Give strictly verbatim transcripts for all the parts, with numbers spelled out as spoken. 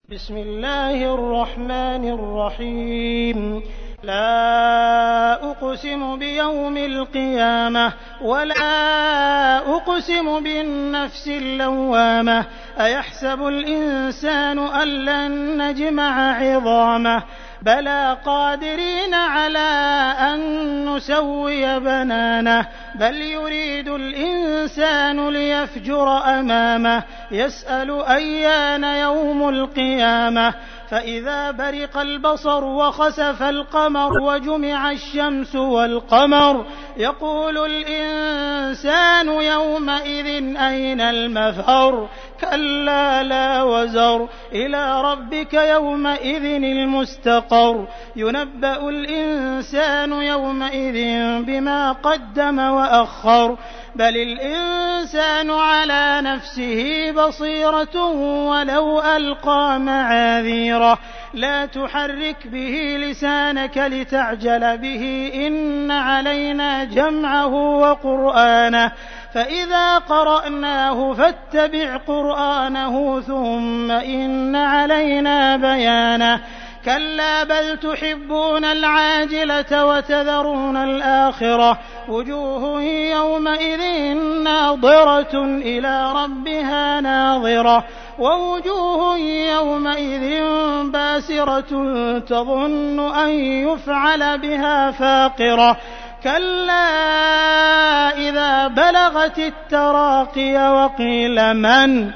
بسم الله الرحمن الرحيم لا أقسم بيوم القيامة ولا أقسم بالنفس اللوامة أيحسب الإنسان أن لن نجمع عظامه بلى قادرين على أن نسوي بنانه بل يريد الإنسان ليفجر أمامه يسأل أيان يوم القيامة فإذا برق البصر وخسف القمر وجمع الشمس والقمر يقول الإنسان يومئذ أين المفر كلا لا وزر إلى ربك يومئذ المستقر ينبأ الإنسان يومئذ بما قدم وأخر بل الإنسان على نفسه بصيرة ولو ألقى معاذيره لا تحرك به لسانك لتعجل به إن علينا جمعه وقرآنه فإذا قرأناه فاتبع قرآنه ثم إن علينا بيانه كلا بل تحبون العاجلة وتذرون الآخرة وجوه يومئذ ناظرة إلى ربها ناظرة ووجوه يومئذ باسرة تظن أن يفعل بها فاقرة كلا إذا بلغت التراقي وقيل من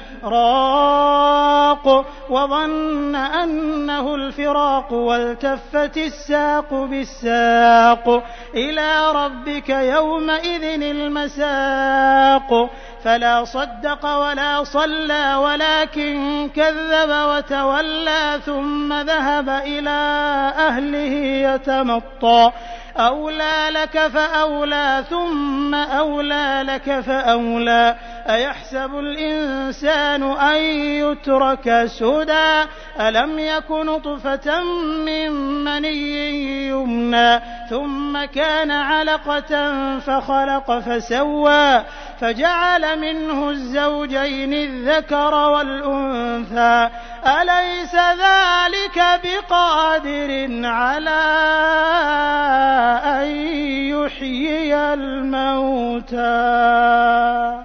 راق وظن أنه الفراق والتفت الساق بالساق إلى ربك يومئذ المساق فلا صدق ولا صلى ولكن كذب وتولى ثم ذهب إلى أهله يتمطى أولى لك فأولى ثم أولى لك فأولى أيحسب الإنسان أن يترك سدى ألم يك نطفة من مني يمنى ثم كان علقة فخلق فسوى فجعل منه الزوجين الذكر والأنثى أليس ذلك بقادر على أن يحيي الموتى